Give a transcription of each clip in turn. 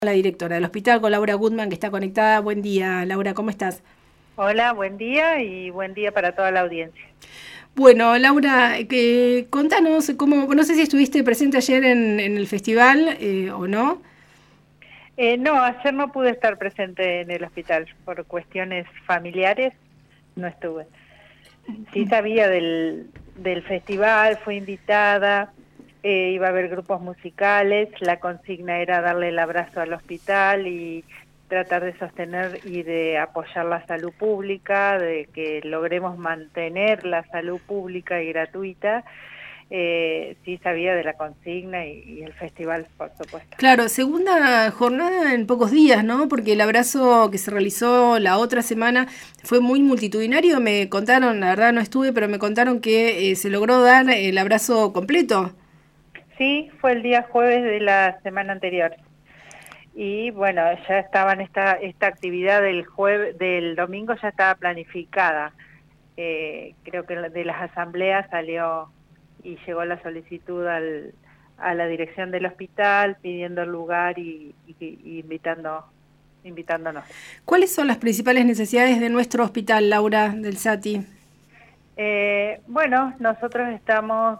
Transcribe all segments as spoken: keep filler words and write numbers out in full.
La directora del hospital, con Laura Goodman, que está conectada. Buen día, Laura, ¿cómo estás? Hola, buen día y buen día para toda la audiencia. Bueno, Laura, que, contanos, cómo, no sé si estuviste presente ayer en, en el festival eh, o no. Eh, no, ayer no pude estar presente en el hospital por cuestiones familiares, no estuve. Sí sabía del, del festival, fui invitada, eh, iba a haber grupos musicales, la consigna era darle el abrazo al hospital y tratar de sostener y de apoyar la salud pública, de que logremos mantener la salud pública y gratuita. Eh, sí sabía de la consigna y, y el festival, por supuesto. Claro, segunda jornada en pocos días, ¿no? Porque el abrazo que se realizó la otra semana fue muy multitudinario. Me contaron, la verdad no estuve, pero me contaron que eh, se logró dar el abrazo completo. Sí, fue el día jueves de la semana anterior. Y bueno, ya estaban esta esta actividad del jueves, del domingo ya estaba planificada. Eh, creo que de las asambleas salió y llegó la solicitud al, a la dirección del hospital pidiendo el lugar y, y, y invitando invitándonos. ¿Cuáles son las principales necesidades de nuestro hospital, Laura, del SATI? Eh, bueno, nosotros estamos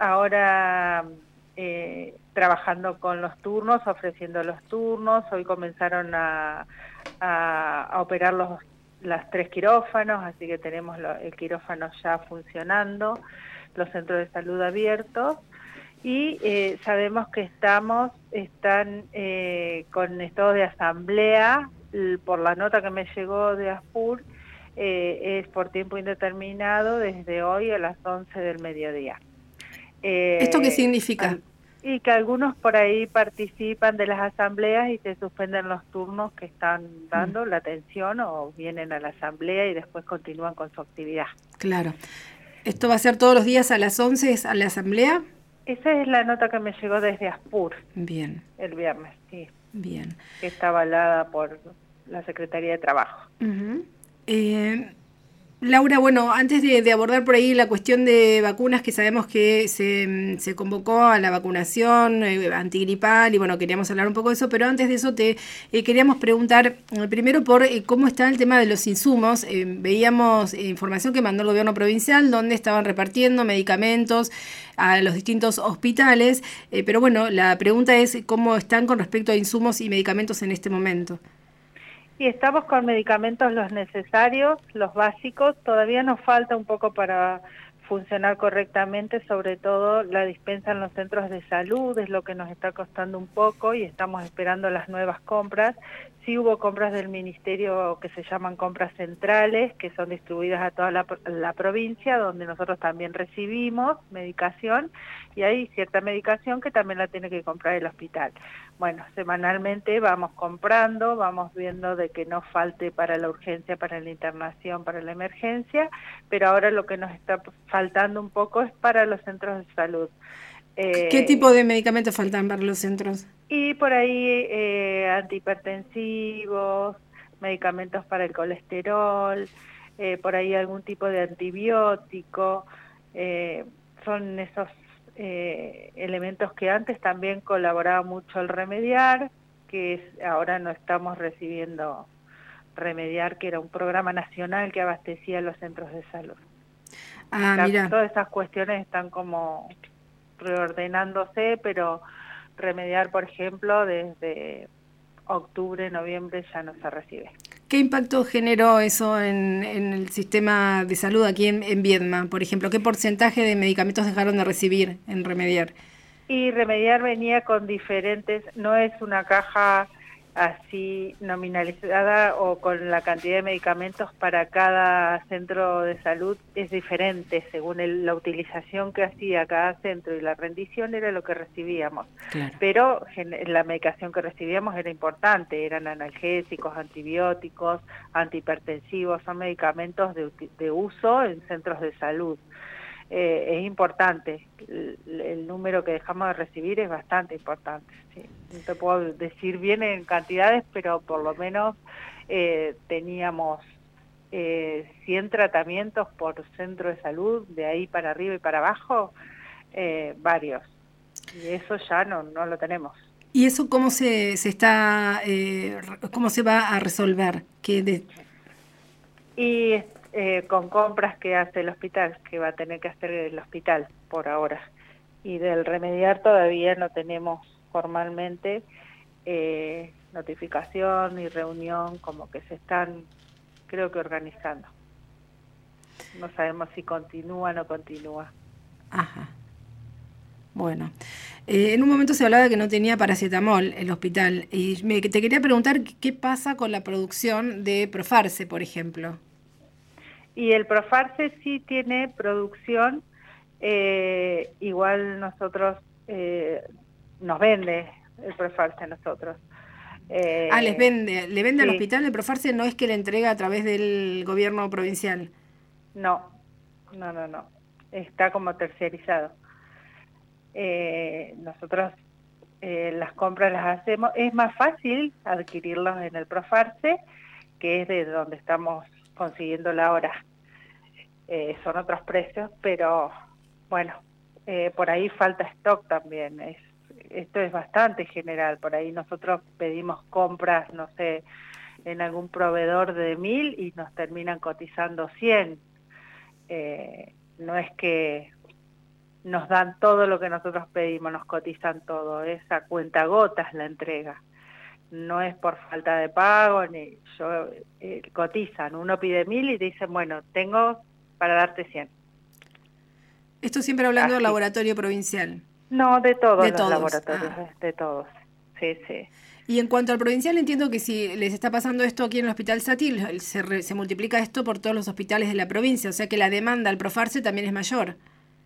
ahora eh, trabajando con los turnos, ofreciendo los turnos. Hoy comenzaron a, a, a operar los las tres quirófanos, así que tenemos lo, el quirófano ya funcionando, los centros de salud abiertos. Y eh, sabemos que estamos, están eh, con estado de asamblea, por la nota que me llegó de ASPUR, eh, es por tiempo indeterminado desde hoy a las once del mediodía. ¿Esto qué Eh, significa? al, y que algunos por ahí participan de las asambleas y se suspenden los turnos que están Mm, dando la atención o vienen a la asamblea y después continúan con su actividad. claro. ¿Esto va a ser todos los días a las once a la asamblea? Esa es la nota que me llegó desde ASPUR Bien, el viernes, sí, bien. que está avalada por la Secretaría de Trabajo. Ujú. Eh, Laura, bueno, antes de, de abordar por ahí la cuestión de vacunas, que sabemos que se, mm, se convocó a la vacunación eh, antigripal y bueno, queríamos hablar un poco de eso, pero antes de eso te eh, queríamos preguntar eh, primero por eh, cómo está el tema de los insumos. Eh, veíamos eh, información que mandó el gobierno provincial donde estaban repartiendo medicamentos a los distintos hospitales, eh, pero bueno, la pregunta es cómo están con respecto a insumos y medicamentos en este momento. Y estamos con medicamentos los necesarios, los básicos, todavía nos falta un poco para funcionar correctamente, sobre todo la dispensa en los centros de salud, es lo que nos está costando un poco y estamos esperando las nuevas compras. Sí hubo compras del ministerio que se llaman compras centrales, que son distribuidas a toda la, la provincia, donde nosotros también recibimos medicación y hay cierta medicación que también la tiene que comprar el hospital. Bueno, semanalmente vamos comprando, vamos viendo de que no falte para la urgencia, para la internación, para la emergencia, pero ahora lo que nos está faltando un poco es para los centros de salud. ¿Qué tipo Eh, de medicamentos faltan para los centros? y por ahí eh, antihipertensivos, medicamentos para el colesterol, eh, por ahí algún tipo de antibiótico, eh, son esos eh, elementos que antes también colaboraba mucho el Remediar, que es, ahora no estamos recibiendo Remediar, que era un programa nacional que abastecía los centros de salud. Ah, Está, mira. todas esas cuestiones están como reordenándose, pero Remediar, por ejemplo, desde octubre, noviembre ya no se recibe. ¿Qué impacto generó eso en, en el sistema de salud aquí en, en Viedma? Por ejemplo, ¿qué porcentaje de medicamentos dejaron de recibir en Remediar? Y Remediar venía con diferentes, no es una caja así nominalizada o con la cantidad de medicamentos para cada centro de salud, es diferente según el, la utilización que hacía cada centro y la rendición era lo que recibíamos. Claro. Pero la medicación que recibíamos era importante, eran analgésicos, antibióticos, antihipertensivos, son medicamentos de, de uso en centros de salud. Eh, es importante, el, el número que dejamos de recibir es bastante importante, sí. No te puedo decir bien en cantidades, pero por lo menos eh, teníamos eh, cien tratamientos por centro de salud, de ahí para arriba y para abajo, eh, varios, y eso ya no, no lo tenemos. ¿Y eso cómo se, se está, eh, cómo se va a resolver? ¿Qué de... Y eh, con compras que hace el hospital, que va a tener que hacer el hospital por ahora. Y del remediar todavía no tenemos formalmente eh, notificación ni reunión, como que se están, creo que organizando. No sabemos si continúa o no continúa. Ajá. Bueno, eh, en un momento se hablaba de que no tenía paracetamol el hospital y me, te quería preguntar qué pasa con la producción de Profarce, por ejemplo. Y el Profarce sí tiene producción, eh, igual nosotros, eh, nos vende el Profarce a nosotros. Ah, les Eh, vende, le vende al sí, hospital el Profarce, no es que le entrega a través del gobierno provincial. no, no, no, no, está como terciarizado. Eh, nosotros eh, las compras las hacemos, es más fácil adquirirlos en el Profarce, que es de donde estamos consiguiendo la hora. Eh, son otros precios, pero bueno, eh, por ahí falta stock también. Es, esto es bastante general, por ahí nosotros pedimos compras, no sé, en algún proveedor de mil y nos terminan cotizando cien. Eh, no es que nos dan todo lo que nosotros pedimos, nos cotizan todo, es a cuentagotas la entrega. No es por falta de pago, ni yo eh, cotizan, uno pide mil y dicen, bueno, tengo para darte cien. Esto siempre hablando del Así. laboratorio provincial. No, de todos De los todos. laboratorios, Ah. de, de todos. Sí, sí. Y en cuanto al provincial, entiendo que si les está pasando esto aquí en el Hospital Satil, se, re- se multiplica esto por todos los hospitales de la provincia, o sea que la demanda al Profarce también es mayor.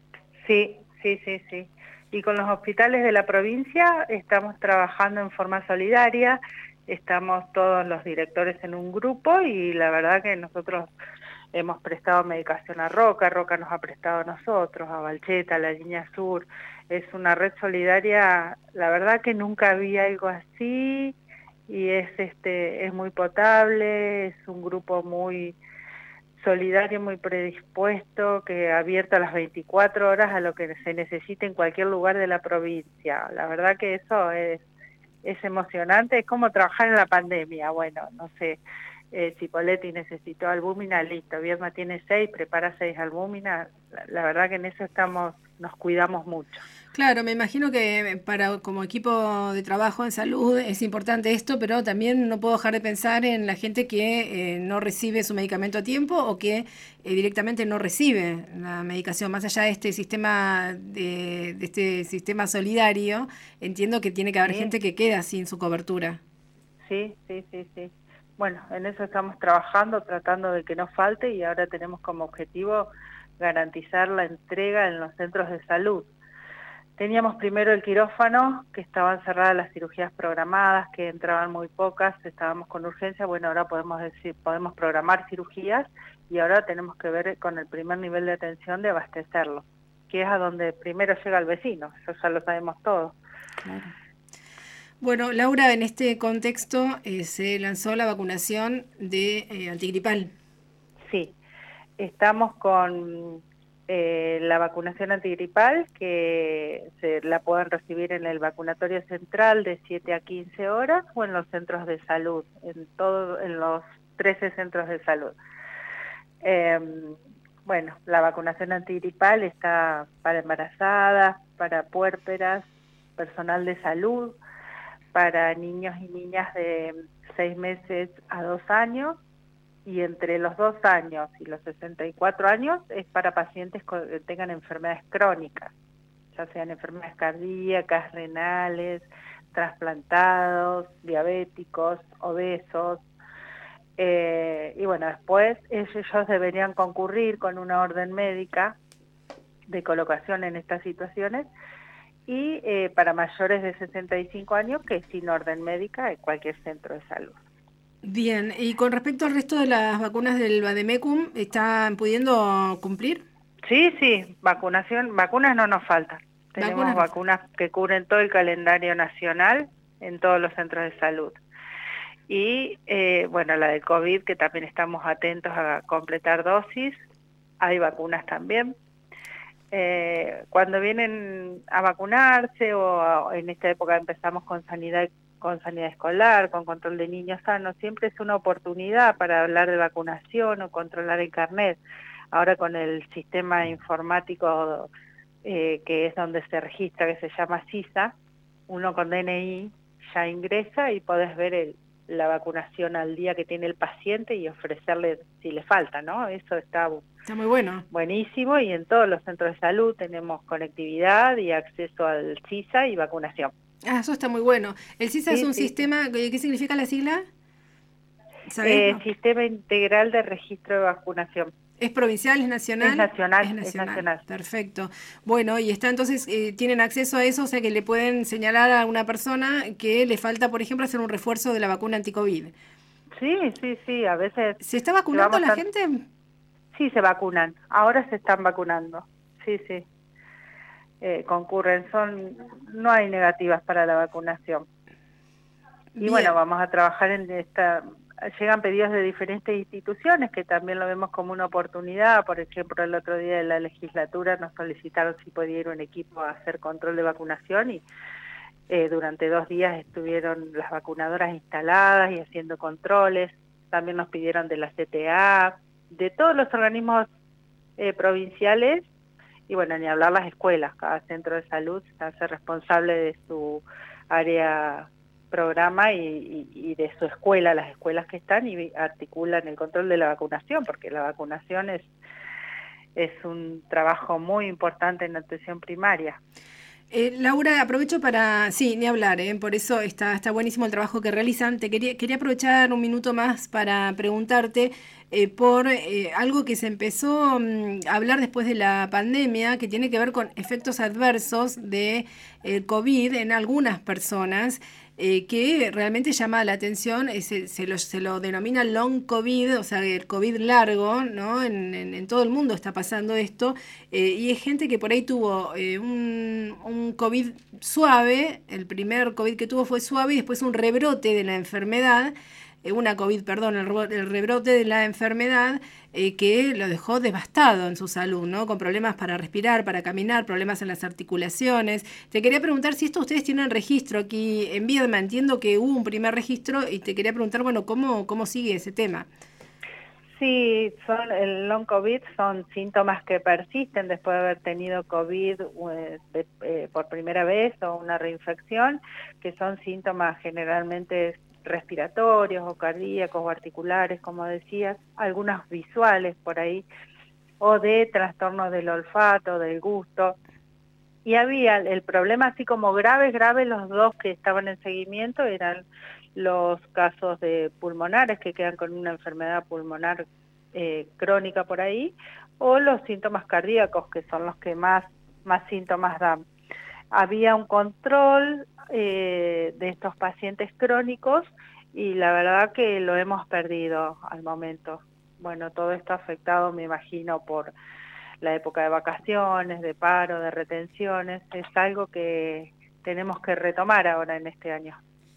Sí, sí, sí, sí. Y con los hospitales de la provincia estamos trabajando en forma solidaria, estamos todos los directores en un grupo y la verdad que nosotros hemos prestado medicación a Roca, Roca nos ha prestado a nosotros, a Balcheta, a la Línea Sur. Es una red solidaria, la verdad que nunca había algo así y es este es muy potable, es un grupo muy solidario, muy predispuesto, que abierto a las veinticuatro horas a lo que se necesite en cualquier lugar de la provincia. La verdad que eso es, es emocionante, es como trabajar en la pandemia. Bueno, no sé, eh, si Poletti necesitó albúmina, listo, Viedma tiene seis, prepara seis albúminas. La, la verdad que en eso estamos, nos cuidamos mucho. Claro, me imagino que para como equipo de trabajo en salud es importante esto, pero también no puedo dejar de pensar en la gente que eh, no recibe su medicamento a tiempo o que eh, directamente no recibe la medicación. Más allá de este sistema de, de este sistema solidario, entiendo que tiene que haber Sí, gente que queda sin su cobertura. sí, sí, sí, sí. Bueno, en eso estamos trabajando, tratando de que no falte y ahora tenemos como objetivo garantizar la entrega en los centros de salud. Teníamos primero el quirófano, que estaban cerradas las cirugías programadas, que entraban muy pocas, estábamos con urgencia, bueno, ahora podemos decir, podemos programar cirugías y ahora tenemos que ver con el primer nivel de atención de abastecerlo, que es a donde primero llega el vecino, eso ya lo sabemos todos. Claro. Bueno, Laura, en este contexto eh, se lanzó la vacunación de eh, antigripal. Sí, estamos con eh, la vacunación antigripal, que se la pueden recibir en el vacunatorio central de siete a quince horas o en los centros de salud, en todo, en los trece centros de salud. Eh, bueno, la vacunación antigripal está para embarazadas, para puérperas, personal de salud, para niños y niñas de seis meses a dos años, y entre los dos años y los sesenta y cuatro años es para pacientes que tengan enfermedades crónicas, ya sean enfermedades cardíacas, renales, trasplantados, diabéticos, obesos. Eh, y bueno, después ellos deberían concurrir con una orden médica de colocación en estas situaciones y eh, para mayores de sesenta y cinco años que sin orden médica en cualquier centro de salud. Bien, y con respecto al resto de las vacunas del Vademecum, ¿están pudiendo cumplir? Sí, sí, vacunación, vacunas no nos faltan. Tenemos Vacunas no vacunas faltan. que cubren todo el calendario nacional en todos los centros de salud. Y eh, bueno, la del COVID, que también estamos atentos a completar dosis, hay vacunas también. eh, cuando vienen a vacunarse o a- en esta época empezamos con sanidad con sanidad escolar, con control de niños sanos, siempre es una oportunidad para hablar de vacunación o controlar el carnet. Ahora con el sistema informático eh, que es donde se registra, que se llama SISA, uno con D N I ya ingresa y podés ver el, la vacunación al día que tiene el paciente y ofrecerle si le falta, ¿no? Eso está Está muy bueno. buenísimo, y en todos los centros de salud tenemos conectividad y acceso al SISA y vacunación. Ah, eso está muy bueno. ¿El SISA es Sí, un sí, sí. sistema, qué qué significa la sigla? ¿Sabés? Eh, No. Sistema Integral de Registro de Vacunación. ¿Es provincial, es Es nacional? Es nacional, es nacional, nacional. perfecto. Bueno, y está entonces, eh, tienen acceso a eso, o sea que le pueden señalar a una persona que le falta, por ejemplo, hacer un refuerzo de la vacuna anticovid. Sí, sí, sí, a veces ¿Se está vacunando llevamos la tan... gente? Sí, se vacunan, ahora se están vacunando, sí, sí, eh, concurren, son, no hay negativas para la vacunación. Y bueno, Bien. vamos a trabajar en esta, llegan pedidos de diferentes instituciones que también lo vemos como una oportunidad. Por ejemplo, el otro día de la legislatura nos solicitaron si podía ir un equipo a hacer control de vacunación y eh, durante dos días estuvieron las vacunadoras instaladas y haciendo controles. También nos pidieron de la C T A, de todos los organismos eh, provinciales, y bueno, ni hablar las escuelas. Cada centro de salud se hace responsable de su área programa y, y, y de su escuela, las escuelas que están, y articulan el control de la vacunación, porque la vacunación es, es un trabajo muy importante en la atención primaria. Eh, Laura, aprovecho para, sí, ni hablar, ¿eh? Por eso está, está buenísimo el trabajo que realizan. Te quería, quería aprovechar un minuto más para preguntarte eh, por eh, algo que se empezó mm, a hablar después de la pandemia, que tiene que ver con efectos adversos de eh, COVID en algunas personas. Eh, que realmente llama la atención, eh, se, se, lo, se lo denomina long COVID, o sea, el COVID largo, ¿no? En, en, en todo el mundo está pasando esto, eh, y es gente que por ahí tuvo eh, un, un COVID suave, el primer COVID que tuvo fue suave, y después un rebrote de la enfermedad, eh, una COVID, perdón, el, el rebrote de la enfermedad eh, que lo dejó devastado en su salud, ¿no? Con problemas para respirar, para caminar, problemas en las articulaciones. Te quería preguntar si esto ustedes tienen registro aquí en Viedma. Entiendo que hubo un primer registro y te quería preguntar, bueno, ¿cómo, cómo sigue ese tema? Sí, son, el long COVID son síntomas que persisten después de haber tenido COVID eh, de, eh, por primera vez o una reinfección, que son síntomas generalmente respiratorios o cardíacos o articulares, como decías, algunos visuales por ahí, o de trastornos del olfato, del gusto. Y había el problema así como graves, graves, los dos que estaban en seguimiento eran los casos de pulmonares que quedan con una enfermedad pulmonar eh, crónica por ahí, o los síntomas cardíacos, que son los que más, más síntomas dan. Había un control eh, de estos pacientes crónicos y la verdad que lo hemos perdido al momento. Bueno, todo esto afectado, me imagino, por la época de vacaciones, de paro, de retenciones. Es algo que tenemos que retomar ahora en este año,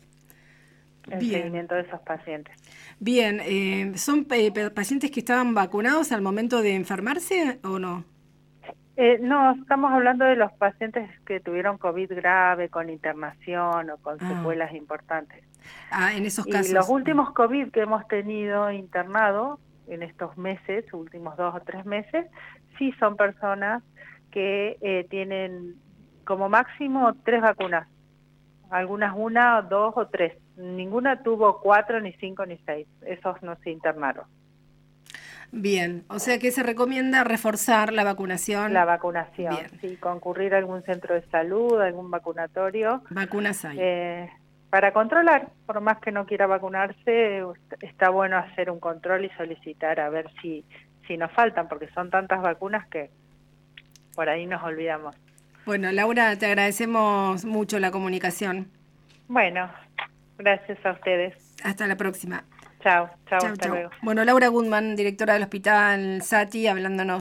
el Bien, seguimiento de esos pacientes. bien. Eh, ¿son eh, pacientes que estaban vacunados al momento de enfermarse o no? Eh, no, estamos hablando de los pacientes que tuvieron COVID grave, con internación o con Ah, secuelas importantes. ah, en esos Y los casos. últimos COVID que hemos tenido internado en estos meses, últimos dos o tres meses, sí son personas que eh, tienen como máximo tres vacunas. Algunas una, dos o tres. Ninguna tuvo cuatro, ni cinco, ni seis. Esos no se internaron. Bien, o sea que se recomienda reforzar la La vacunación. vacunación, Bien, sí, concurrir a algún centro de salud, algún vacunatorio, vacunas hay. eh, para controlar. Por más que no quiera vacunarse, está bueno hacer un control y solicitar a ver si, si nos faltan, porque son tantas vacunas que por ahí nos olvidamos. Bueno, Laura, te agradecemos mucho la comunicación. Bueno, gracias a ustedes. Hasta la próxima. Chao, chao, Chau, hasta chau. luego. Bueno, Laura Goodman, directora del Hospital Sati, hablándonos